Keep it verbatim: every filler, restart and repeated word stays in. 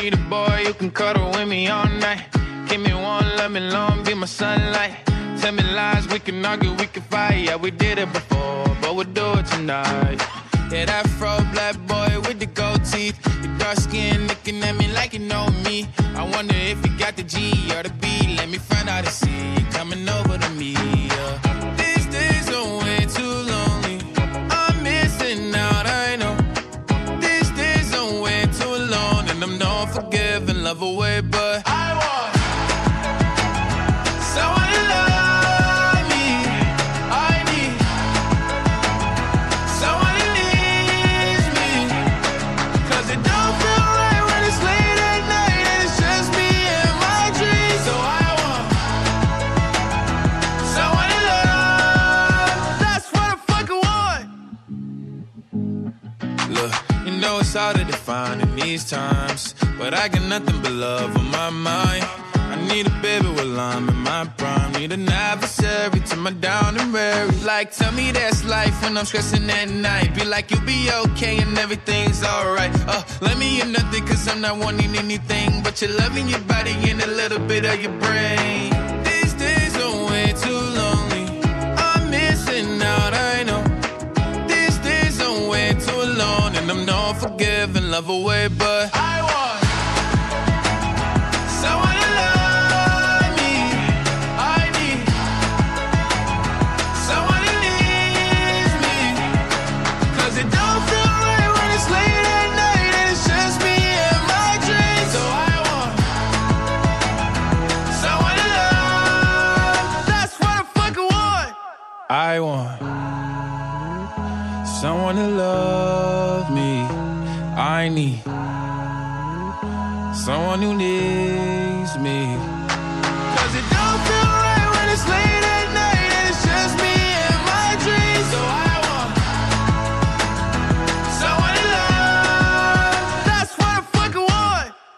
need a boy who can cuddle with me all night. Give me one, let me long, be my sunlight. Tell me lies, we can argue, we can fight. Yeah, we did it before, but we'll do it tonight. Yeah, that fro black boy with the gold teeth. Your dark skin looking at me like you know me. I wonder if you got the G or the B. Let me find out and see you coming over to me. Yeah. These days are way too lonely. I'm missing out, I know. These days are way too long, and I'm not forgiving, love away, but I want someone to love me. I need someone who needs me. Cause it don't feel right when it's late at night and it's just me and my dreams. So I want someone to love. That's what I fucking want. Look, you know it's hard to define in these times, but I got nothing but love on my mind. I need a baby while I'm in my prime. Need an adversary to my down and weary. Like, tell me that's life when I'm stressing at night. Be like, you'll be okay and everything's alright. Uh, let me hear nothing cause I'm not wanting anything but your love in your body and a little bit of your brain. These days are way too lonely. I'm missing out, I know. These days are way too alone, and I'm not forgiving, love away, but I want someone to love me. I need someone who needs me. Cause it don't feel right when it's late at night and it's just me and my dreams. So I want someone to love. That's what I fucking want. I want someone to love me. I need someone who needs me. Cause it don't